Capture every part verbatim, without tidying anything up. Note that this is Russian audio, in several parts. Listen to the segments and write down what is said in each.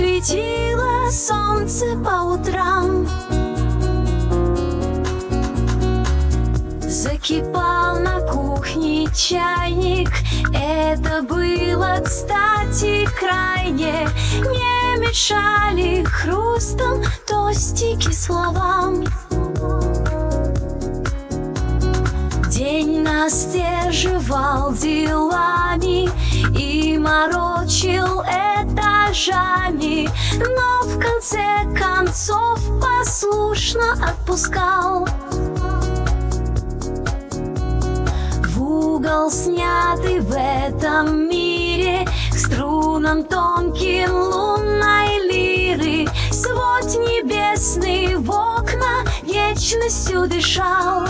светило солнце по утрам. Закипал на кухне чайник. Это было, кстати, крайне. Не мешали хрустом тостики словам. День настеживал делами и морочил этажами, но в конце концов послушно отпускал. В угол снятый в этом мире к струнам тонким лунной лиры свод небесный в окна вечностью дышал.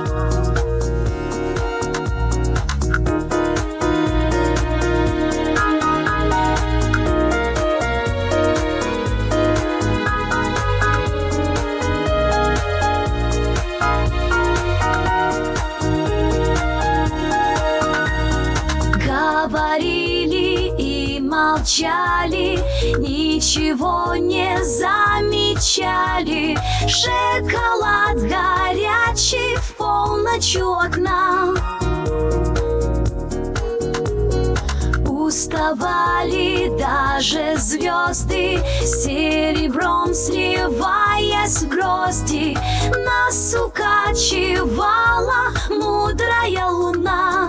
Говорили и молчали, ничего не замечали. Шоколад горячий в полночь у окна. Уставали даже звезды, серебром сливаясь в грозди. Нас укачивала мудрая луна.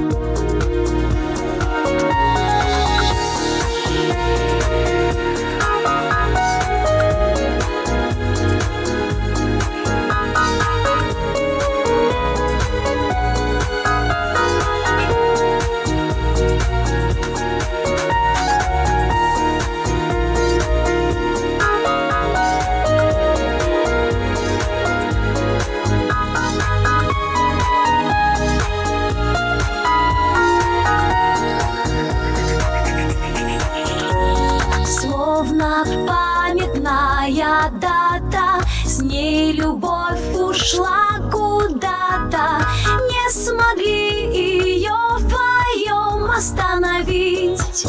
Памятная дата, с ней любовь ушла куда-то. Не смогли ее вдвоем остановить.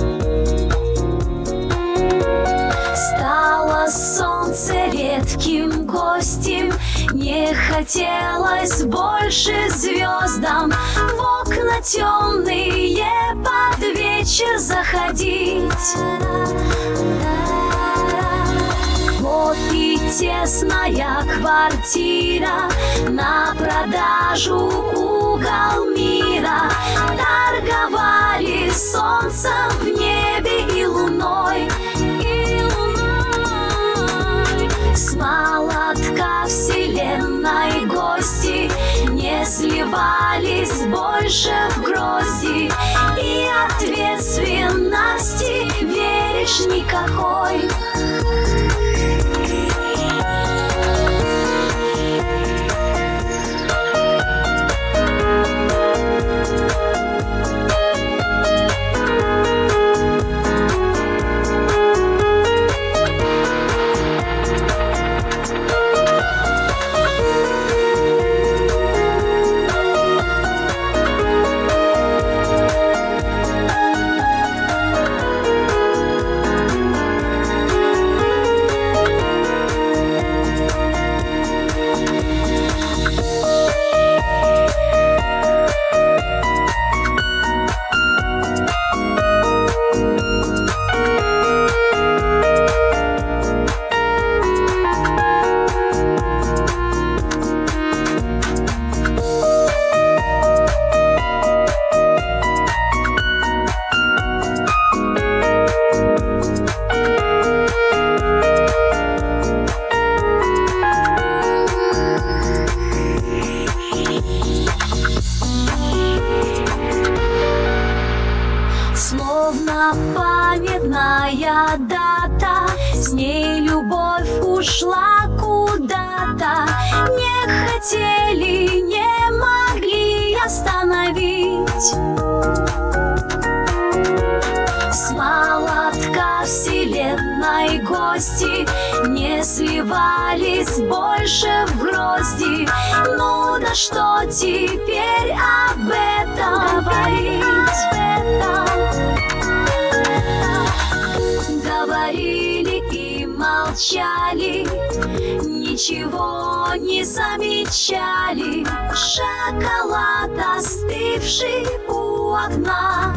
Стало солнце редким гостем, не хотелось больше звездам в окна темные под вечер заходить. Вот и тесная квартира, на продажу угол мира. Торговали солнцем в небе и луной, и луной. С молотка вселенной гости не сливались больше в грозди, и ответственности веришь никакой. Словно памятная дата, с ней любовь ушла куда-то. Не хотели, не могли остановить. С молотка вселенной гости не сливались больше в грозди. Ну да что теперь об этом говорить? Говорили печали, ничего не замечали. Шоколад, остывший у окна.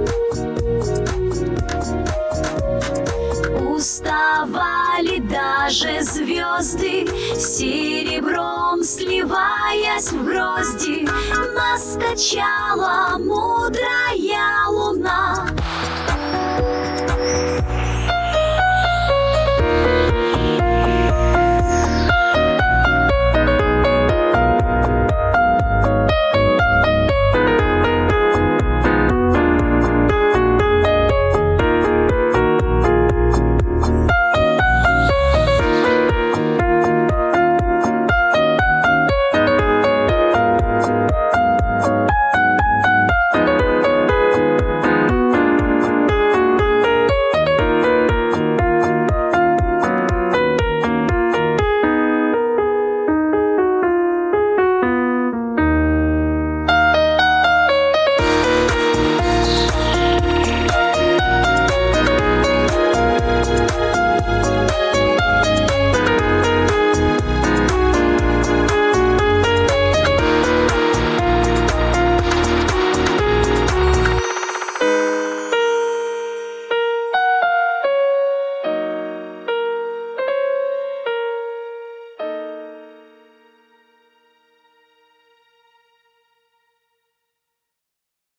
Уставали даже звезды, серебром сливаясь в грозди. Нас качала мудрая луна.